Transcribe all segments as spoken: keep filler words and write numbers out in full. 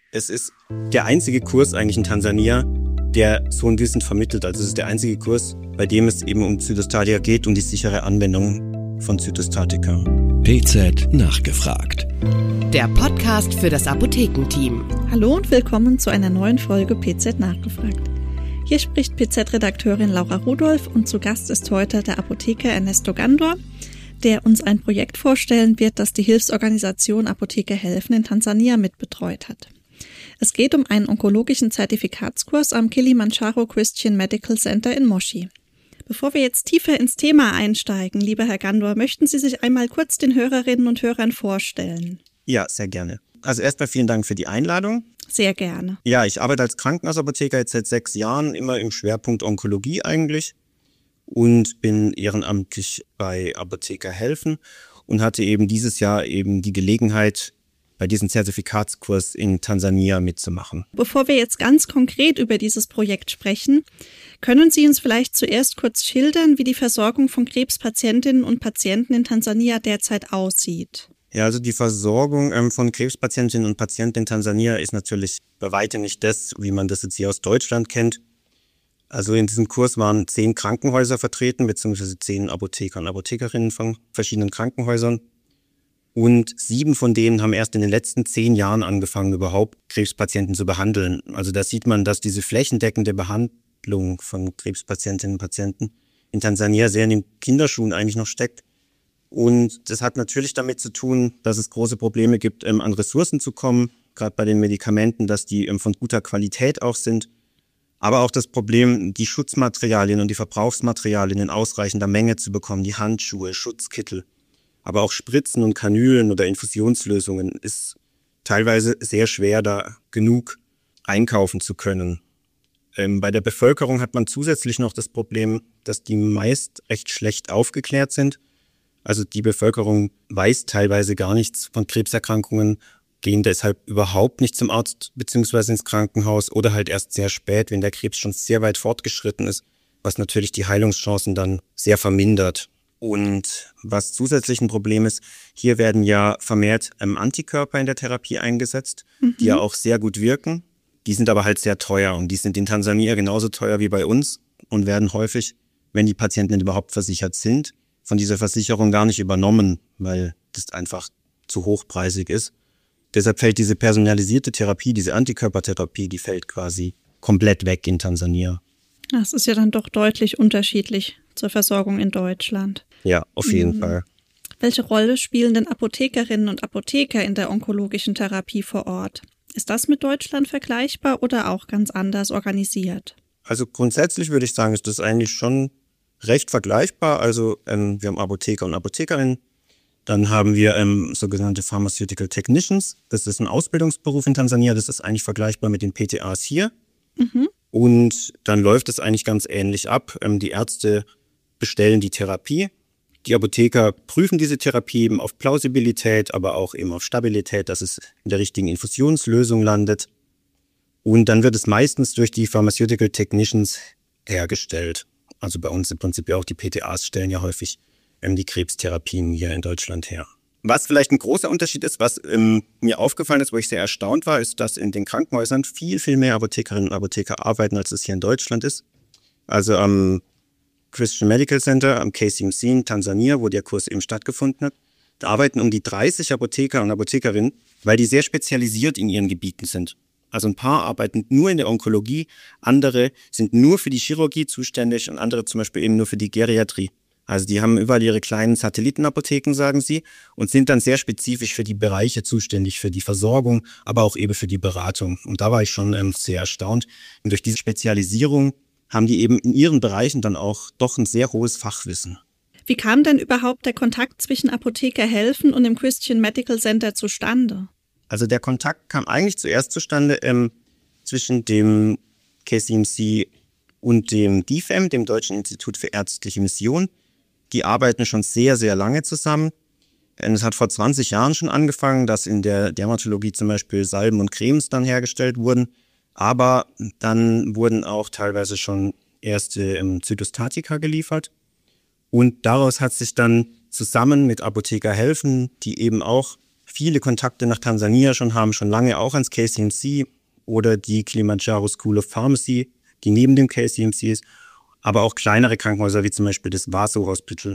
Es ist der einzige Kurs eigentlich in Tansania, der so ein Wissen vermittelt. Also es ist der einzige Kurs, bei dem es eben um Zytostatika geht und die sichere Anwendung von Zytostatika. P Z nachgefragt. Der Podcast für das Apothekenteam. Hallo und willkommen zu einer neuen Folge P Z nachgefragt. Hier spricht P Z-Redakteurin Laura Rudolph und zu Gast ist heute der Apotheker Ernesto Gandor, der uns ein Projekt vorstellen wird, das die Hilfsorganisation Apotheker helfen in Tansania mitbetreut hat. Es geht um einen onkologischen Zertifikatskurs am Kilimanjaro Christian Medical Center in Moshi. Bevor wir jetzt tiefer ins Thema einsteigen, lieber Herr Gandor, möchten Sie sich einmal kurz den Hörerinnen und Hörern vorstellen? Ja, sehr gerne. Also erstmal vielen Dank für die Einladung. Sehr gerne. Ja, ich arbeite als Krankenhausapotheker jetzt seit sechs Jahren, immer im Schwerpunkt Onkologie eigentlich und bin ehrenamtlich bei Apotheker helfen und hatte eben dieses Jahr eben die Gelegenheit, bei diesem Zertifikatskurs in Tansania mitzumachen. Bevor wir jetzt ganz konkret über dieses Projekt sprechen, können Sie uns vielleicht zuerst kurz schildern, wie die Versorgung von Krebspatientinnen und Patienten in Tansania derzeit aussieht? Ja, also die Versorgung ähm, von Krebspatientinnen und Patienten in Tansania ist natürlich bei weitem nicht das, wie man das jetzt hier aus Deutschland kennt. Also in diesem Kurs waren zehn Krankenhäuser vertreten, beziehungsweise zehn Apotheker und Apothekerinnen von verschiedenen Krankenhäusern. Und sieben von denen haben erst in den letzten zehn Jahren angefangen, überhaupt Krebspatienten zu behandeln. Also da sieht man, dass diese flächendeckende Behandlung von Krebspatientinnen und Patienten in Tansania sehr in den Kinderschuhen eigentlich noch steckt. Und das hat natürlich damit zu tun, dass es große Probleme gibt, ähm, an Ressourcen zu kommen, gerade bei den Medikamenten, dass die ähm, von guter Qualität auch sind. Aber auch das Problem, die Schutzmaterialien und die Verbrauchsmaterialien in ausreichender Menge zu bekommen, die Handschuhe, Schutzkittel, aber auch Spritzen und Kanülen oder Infusionslösungen ist teilweise sehr schwer, da genug einkaufen zu können. Ähm, bei der Bevölkerung hat man zusätzlich noch das Problem, dass die meist recht schlecht aufgeklärt sind. Also die Bevölkerung weiß teilweise gar nichts von Krebserkrankungen, gehen deshalb überhaupt nicht zum Arzt bzw. ins Krankenhaus oder halt erst sehr spät, wenn der Krebs schon sehr weit fortgeschritten ist, was natürlich die Heilungschancen dann sehr vermindert. Und was zusätzlich ein Problem ist, hier werden ja vermehrt ähm, Antikörper in der Therapie eingesetzt, mhm. die ja auch sehr gut wirken. Die sind aber halt sehr teuer und die sind in Tansania genauso teuer wie bei uns und werden häufig, wenn die Patienten überhaupt versichert sind, von dieser Versicherung gar nicht übernommen, weil das einfach zu hochpreisig ist. Deshalb fällt diese personalisierte Therapie, diese Antikörpertherapie, die fällt quasi komplett weg in Tansania. Das ist ja dann doch deutlich unterschiedlich zur Versorgung in Deutschland. Ja, auf jeden mhm. Fall. Welche Rolle spielen denn Apothekerinnen und Apotheker in der onkologischen Therapie vor Ort? Ist das mit Deutschland vergleichbar oder auch ganz anders organisiert? Also grundsätzlich würde ich sagen, ist das eigentlich schon recht vergleichbar. Also ähm, wir haben Apotheker und Apothekerinnen. Dann haben wir ähm, sogenannte Pharmaceutical Technicians. Das ist ein Ausbildungsberuf in Tansania. Das ist eigentlich vergleichbar mit den P T As hier. Mhm. Und dann läuft es eigentlich ganz ähnlich ab. Ähm, die Ärzte bestellen die Therapie. Die Apotheker prüfen diese Therapie eben auf Plausibilität, aber auch eben auf Stabilität, dass es in der richtigen Infusionslösung landet. Und dann wird es meistens durch die Pharmaceutical Technicians hergestellt. Also bei uns im Prinzip ja auch die P T As stellen ja häufig ähm, die Krebstherapien hier in Deutschland her. Was vielleicht ein großer Unterschied ist, was ähm, mir aufgefallen ist, wo ich sehr erstaunt war, ist, dass in den Krankenhäusern viel, viel mehr Apothekerinnen und Apotheker arbeiten, als es hier in Deutschland ist. Also am Christian Medical Center, am K C M C in Tansania, wo der Kurs eben stattgefunden hat, da arbeiten um die dreißig Apotheker und Apothekerinnen, weil die sehr spezialisiert in ihren Gebieten sind. Also ein paar arbeiten nur in der Onkologie, andere sind nur für die Chirurgie zuständig und andere zum Beispiel eben nur für die Geriatrie. Also die haben überall ihre kleinen Satellitenapotheken, sagen sie, und sind dann sehr spezifisch für die Bereiche zuständig, für die Versorgung, aber auch eben für die Beratung. Und da war ich schon ähm, sehr erstaunt. Und durch diese Spezialisierung haben die eben in ihren Bereichen dann auch doch ein sehr hohes Fachwissen. Wie kam denn überhaupt der Kontakt zwischen Apotheker helfen und dem Christian Medical Center zustande? Also der Kontakt kam eigentlich zuerst zustande ähm, zwischen dem K C M C und dem D I F E M, dem Deutschen Institut für Ärztliche Mission. Die arbeiten schon sehr, sehr lange zusammen. Es hat vor zwanzig Jahren schon angefangen, dass in der Dermatologie zum Beispiel Salben und Cremes dann hergestellt wurden. Aber dann wurden auch teilweise schon erste ähm, Zytostatika geliefert. Und daraus hat sich dann zusammen mit Apotheker helfen, die eben auch viele Kontakte nach Tansania schon haben, schon lange auch ans K C M C oder die Kilimanjaro School of Pharmacy, die neben dem K C M C ist, aber auch kleinere Krankenhäuser wie zum Beispiel das Vaso Hospital.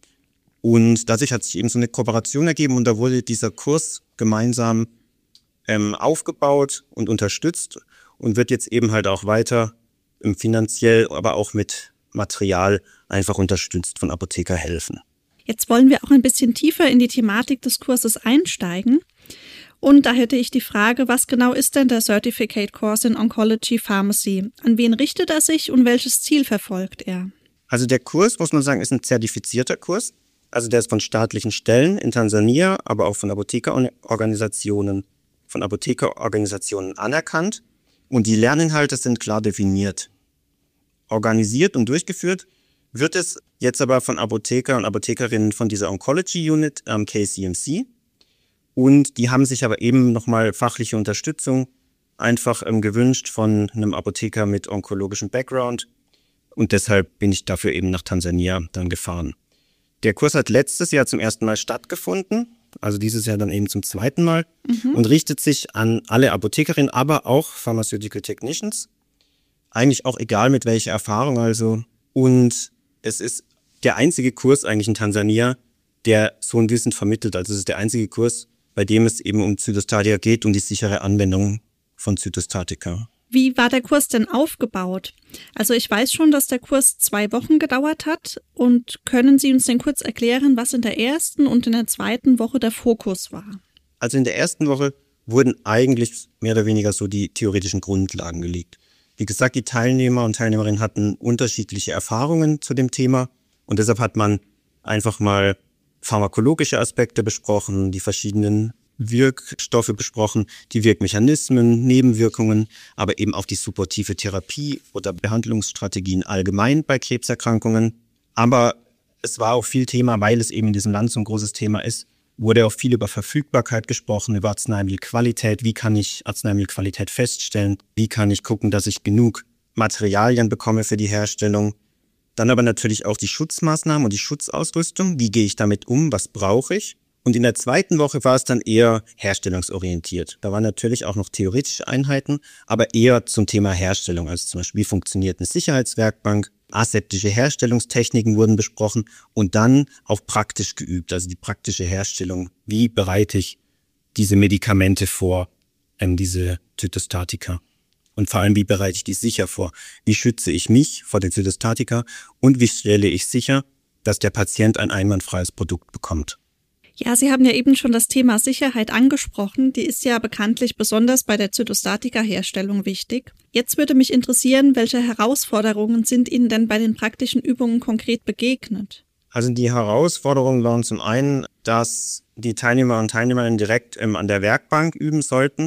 Und dadurch hat sich eben so eine Kooperation ergeben und da wurde dieser Kurs gemeinsam ähm, aufgebaut und unterstützt und wird jetzt eben halt auch weiter ähm, finanziell, aber auch mit Material einfach unterstützt von Apotheker helfen. Jetzt wollen wir auch ein bisschen tiefer in die Thematik des Kurses einsteigen. Und da hätte ich die Frage, was genau ist denn der Certificate Course in Oncology Pharmacy? An wen richtet er sich und welches Ziel verfolgt er? Also der Kurs, muss man sagen, ist ein zertifizierter Kurs. Also der ist von staatlichen Stellen in Tansania, aber auch von Apothekerorganisationen, von Apothekerorganisationen anerkannt. Und die Lerninhalte sind klar definiert. Organisiert und durchgeführt wird es jetzt aber von Apotheker und Apothekerinnen von dieser Oncology Unit am K C M C. Und die haben sich aber eben nochmal fachliche Unterstützung einfach ähm, gewünscht von einem Apotheker mit onkologischem Background. Und deshalb bin ich dafür eben nach Tansania dann gefahren. Der Kurs hat letztes Jahr zum ersten Mal stattgefunden, also dieses Jahr dann eben zum zweiten Mal, mhm. und richtet sich an alle Apothekerinnen, aber auch Pharmaceutical Technicians. Eigentlich auch egal mit welcher Erfahrung also. Und es ist der einzige Kurs eigentlich in Tansania, der so ein Wissen vermittelt. Also es ist der einzige Kurs, bei dem es eben um Zytostatika geht und die sichere Anwendung von Zytostatika. Wie war der Kurs denn aufgebaut? Also ich weiß schon, dass der Kurs zwei Wochen gedauert hat. Und können Sie uns denn kurz erklären, was in der ersten und in der zweiten Woche der Fokus war? Also in der ersten Woche wurden eigentlich mehr oder weniger so die theoretischen Grundlagen gelegt. Wie gesagt, die Teilnehmer und Teilnehmerinnen hatten unterschiedliche Erfahrungen zu dem Thema. Und deshalb hat man einfach mal pharmakologische Aspekte besprochen, die verschiedenen Wirkstoffe besprochen, die Wirkmechanismen, Nebenwirkungen, aber eben auch die supportive Therapie oder Behandlungsstrategien allgemein bei Krebserkrankungen. Aber es war auch viel Thema, weil es eben in diesem Land so ein großes Thema ist, wurde auch viel über Verfügbarkeit gesprochen, über Arzneimittelqualität. Wie kann ich Arzneimittelqualität feststellen? Wie kann ich gucken, dass ich genug Materialien bekomme für die Herstellung? Dann aber natürlich auch die Schutzmaßnahmen und die Schutzausrüstung. Wie gehe ich damit um? Was brauche ich? Und in der zweiten Woche war es dann eher herstellungsorientiert. Da waren natürlich auch noch theoretische Einheiten, aber eher zum Thema Herstellung. Also zum Beispiel, wie funktioniert eine Sicherheitswerkbank? Aseptische Herstellungstechniken wurden besprochen und dann auch praktisch geübt. Also die praktische Herstellung. Wie bereite ich diese Medikamente vor, ähm, diese Zytostatika? Und vor allem, wie bereite ich die sicher vor? Wie schütze ich mich vor den Zytostatika? Und wie stelle ich sicher, dass der Patient ein einwandfreies Produkt bekommt? Ja, Sie haben ja eben schon das Thema Sicherheit angesprochen. Die ist ja bekanntlich besonders bei der Zytostatika-Herstellung wichtig. Jetzt würde mich interessieren, welche Herausforderungen sind Ihnen denn bei den praktischen Übungen konkret begegnet? Also die Herausforderungen waren zum einen, dass die Teilnehmer und Teilnehmerinnen direkt ähm, an der Werkbank üben sollten.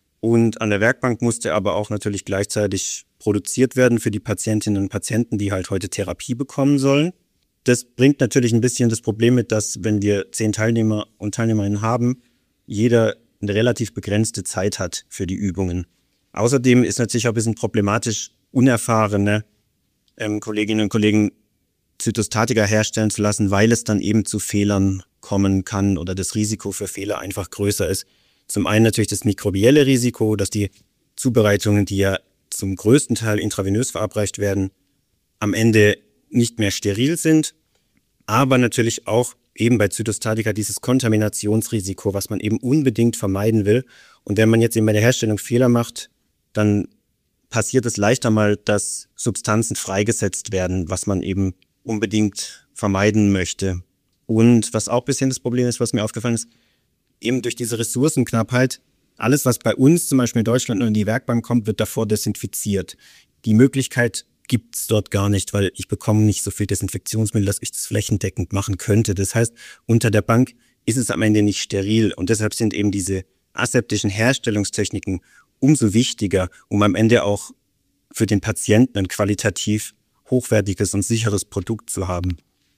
Und an der Werkbank musste aber auch natürlich gleichzeitig produziert werden für die Patientinnen und Patienten, die halt heute Therapie bekommen sollen. Das bringt natürlich ein bisschen das Problem mit, dass wenn wir zehn Teilnehmer und Teilnehmerinnen haben, jeder eine relativ begrenzte Zeit hat für die Übungen. Außerdem ist natürlich auch ein bisschen problematisch, unerfahrene ähm, Kolleginnen und Kollegen Zytostatika herstellen zu lassen, weil es dann eben zu Fehlern kommen kann oder das Risiko für Fehler einfach größer ist. Zum einen natürlich das mikrobielle Risiko, dass die Zubereitungen, die ja zum größten Teil intravenös verabreicht werden, am Ende nicht mehr steril sind, aber natürlich auch eben bei Zytostatika dieses Kontaminationsrisiko, was man eben unbedingt vermeiden will. Und wenn man jetzt eben bei der Herstellung Fehler macht, dann passiert es leichter mal, dass Substanzen freigesetzt werden, was man eben unbedingt vermeiden möchte. Und was auch ein bisschen das Problem ist, was mir aufgefallen ist, eben durch diese Ressourcenknappheit, alles, was bei uns zum Beispiel in Deutschland nur in die Werkbank kommt, wird davor desinfiziert. Die Möglichkeit gibt es dort gar nicht, weil ich bekomme nicht so viel Desinfektionsmittel, dass ich das flächendeckend machen könnte. Das heißt, unter der Bank ist es am Ende nicht steril und deshalb sind eben diese aseptischen Herstellungstechniken umso wichtiger, um am Ende auch für den Patienten ein qualitativ hochwertiges und sicheres Produkt zu haben.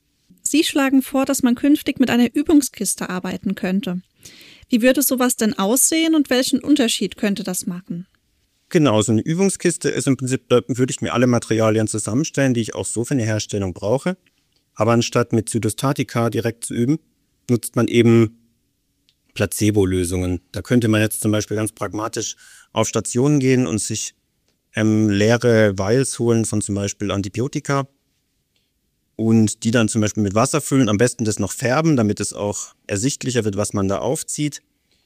Sie schlagen vor, dass man künftig mit einer Übungskiste arbeiten könnte. Wie würde sowas denn aussehen und welchen Unterschied könnte das machen? Genau, so eine Übungskiste ist im Prinzip, da würde ich mir alle Materialien zusammenstellen, die ich auch so für eine Herstellung brauche. Aber anstatt mit Zytostatika direkt zu üben, nutzt man eben Placebo-Lösungen. Da könnte man jetzt zum Beispiel ganz pragmatisch auf Stationen gehen und sich ähm, leere Vials holen von zum Beispiel Antibiotika und die dann zum Beispiel mit Wasser füllen, am besten das noch färben, damit es auch ersichtlicher wird, was man da aufzieht.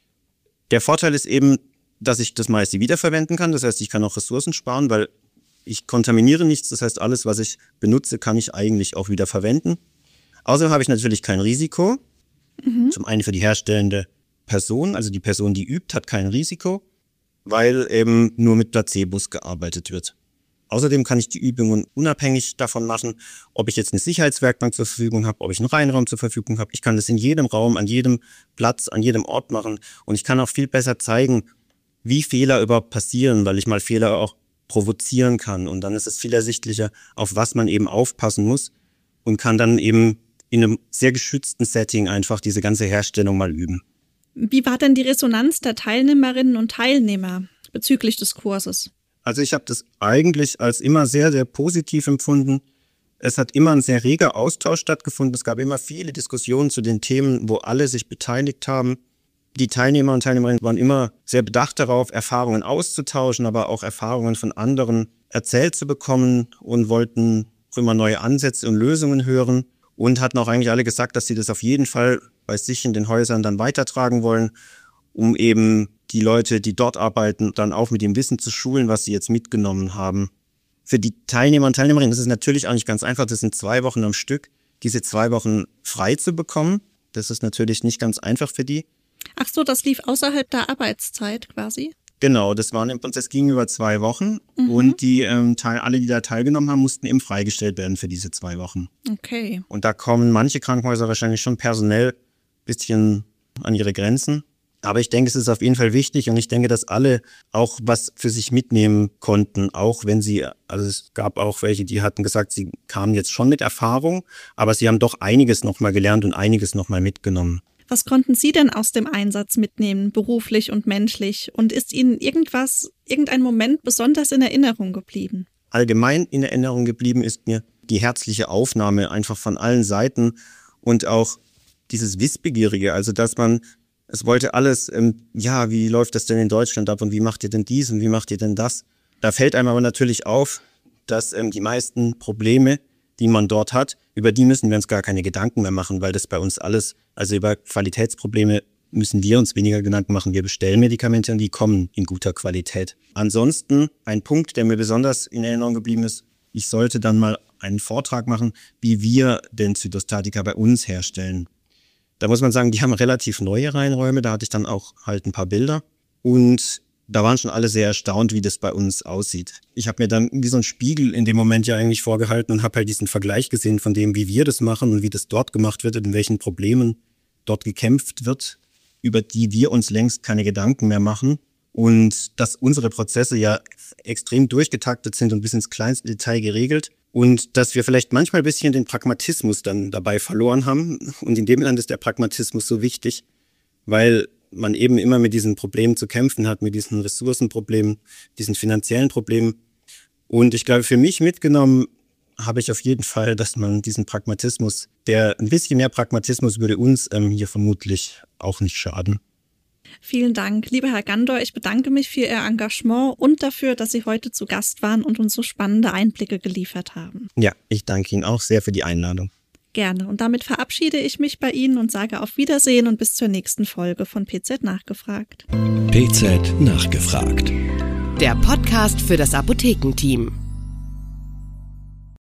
Der Vorteil ist eben, dass ich das meiste wiederverwenden kann. Das heißt, ich kann auch Ressourcen sparen, weil ich kontaminiere nichts. Das heißt, alles, was ich benutze, kann ich eigentlich auch wieder verwenden. Außerdem habe ich natürlich kein Risiko. Mhm. Zum einen für die herstellende Person, also die Person, die übt, hat kein Risiko, weil eben nur mit Placebos gearbeitet wird. Außerdem kann ich die Übungen unabhängig davon machen, ob ich jetzt eine Sicherheitswerkbank zur Verfügung habe, ob ich einen Reinraum zur Verfügung habe. Ich kann das in jedem Raum, an jedem Platz, an jedem Ort machen. Und ich kann auch viel besser zeigen, wie Fehler überhaupt passieren, weil ich mal Fehler auch provozieren kann. Und dann ist es viel ersichtlicher, auf was man eben aufpassen muss und kann dann eben in einem sehr geschützten Setting einfach diese ganze Herstellung mal üben. Wie war denn die Resonanz der Teilnehmerinnen und Teilnehmer bezüglich des Kurses? Also ich habe das eigentlich als immer sehr, sehr positiv empfunden. Es hat immer ein sehr reger Austausch stattgefunden. Es gab immer viele Diskussionen zu den Themen, wo alle sich beteiligt haben. Die Teilnehmer und Teilnehmerinnen waren immer sehr bedacht darauf, Erfahrungen auszutauschen, aber auch Erfahrungen von anderen erzählt zu bekommen und wollten immer neue Ansätze und Lösungen hören und hatten auch eigentlich alle gesagt, dass sie das auf jeden Fall bei sich in den Häusern dann weitertragen wollen, um eben die Leute, die dort arbeiten, dann auch mit dem Wissen zu schulen, was sie jetzt mitgenommen haben. Für die Teilnehmer und Teilnehmerinnen ist es natürlich auch nicht ganz einfach. Das sind zwei Wochen am Stück, diese zwei Wochen frei zu bekommen. Das ist natürlich nicht ganz einfach für die. Ach so, das lief außerhalb der Arbeitszeit quasi? Genau, das waren im Prinzip, das ging über zwei Wochen mhm. und die ähm, Teil, alle, die da teilgenommen haben, mussten eben freigestellt werden für diese zwei Wochen. Okay. Und da kommen manche Krankenhäuser wahrscheinlich schon personell ein bisschen an ihre Grenzen. Aber ich denke, es ist auf jeden Fall wichtig und ich denke, dass alle auch was für sich mitnehmen konnten, auch wenn sie, also es gab auch welche, die hatten gesagt, sie kamen jetzt schon mit Erfahrung, aber sie haben doch einiges nochmal gelernt und einiges nochmal mitgenommen. Was konnten Sie denn aus dem Einsatz mitnehmen, beruflich und menschlich? Und ist Ihnen irgendwas, irgendein Moment besonders in Erinnerung geblieben? Allgemein in Erinnerung geblieben ist mir die herzliche Aufnahme einfach von allen Seiten und auch dieses Wissbegierige, also dass man, es wollte alles, ähm, ja, wie läuft das denn in Deutschland ab und wie macht ihr denn dies und wie macht ihr denn das? Da fällt einem aber natürlich auf, dass ähm, die meisten Probleme, die man dort hat, über die müssen wir uns gar keine Gedanken mehr machen, weil das bei uns alles, also über Qualitätsprobleme müssen wir uns weniger Gedanken machen. Wir bestellen Medikamente und die kommen in guter Qualität. Ansonsten ein Punkt, der mir besonders in Erinnerung geblieben ist, ich sollte dann mal einen Vortrag machen, wie wir den Zytostatika bei uns herstellen. Da muss man sagen, die haben relativ neue Reinräume, da hatte ich dann auch halt ein paar Bilder und da waren schon alle sehr erstaunt, wie das bei uns aussieht. Ich habe mir dann wie so ein Spiegel in dem Moment ja eigentlich vorgehalten und habe halt diesen Vergleich gesehen von dem, wie wir das machen und wie das dort gemacht wird und in welchen Problemen dort gekämpft wird, über die wir uns längst keine Gedanken mehr machen. Und dass unsere Prozesse ja extrem durchgetaktet sind und bis ins kleinste Detail geregelt. Und dass wir vielleicht manchmal ein bisschen den Pragmatismus dann dabei verloren haben. Und in dem Land ist der Pragmatismus so wichtig, weil man eben immer mit diesen Problemen zu kämpfen hat, mit diesen Ressourcenproblemen, diesen finanziellen Problemen. Und ich glaube, für mich mitgenommen habe ich auf jeden Fall, dass man diesen Pragmatismus, der ein bisschen mehr Pragmatismus würde uns ähm, hier vermutlich auch nicht schaden. Vielen Dank, lieber Herr Gandor. Ich bedanke mich für Ihr Engagement und dafür, dass Sie heute zu Gast waren und uns so spannende Einblicke geliefert haben. Ja, ich danke Ihnen auch sehr für die Einladung. Gerne. Und damit verabschiede ich mich bei Ihnen und sage auf Wiedersehen und bis zur nächsten Folge von P Z Nachgefragt. P Z Nachgefragt. Der Podcast für das Apothekenteam.